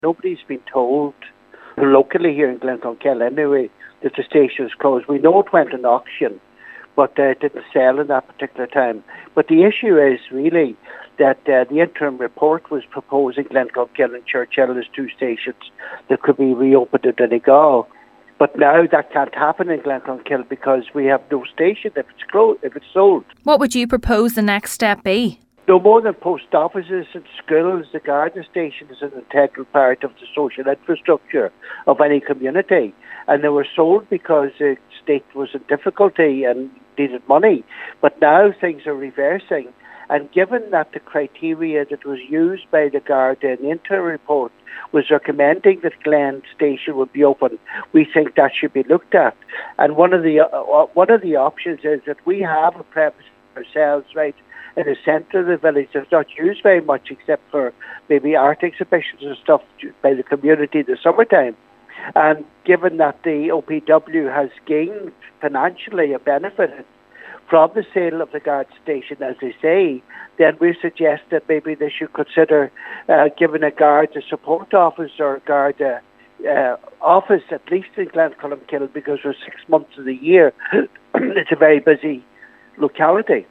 Nobody's been told, locally here in Glencongkel anyway, that the station is closed. We know it went in auction, but it didn't sell in that particular time. But the issue is really that the interim report was proposing Glencongkel and Churchill as two stations that could be reopened in Donegal. But now that can't happen in Glencongkel because we have no station if it's closed, if it's sold. What would you propose the next step be? No more than post offices and schools, the Garda station is an integral part of the social infrastructure of any community. And they were sold because the state was in difficulty and needed money. But now things are reversing. And given that the criteria that was used by the Garda in the interim report was recommending that Glen Station would be open, we think that should be looked at. And one of the options is that we have a premise ourselves, right, in the centre of the village that's not used very much except for maybe art exhibitions and stuff by the community in the summertime. And given that the OPW has gained financially a benefit from the sale of the Guard station, as they say, then we suggest that maybe they should consider giving a Guard a support office or a Guard office, at least in Glencullen because for 6 months of the year it's a very busy locality.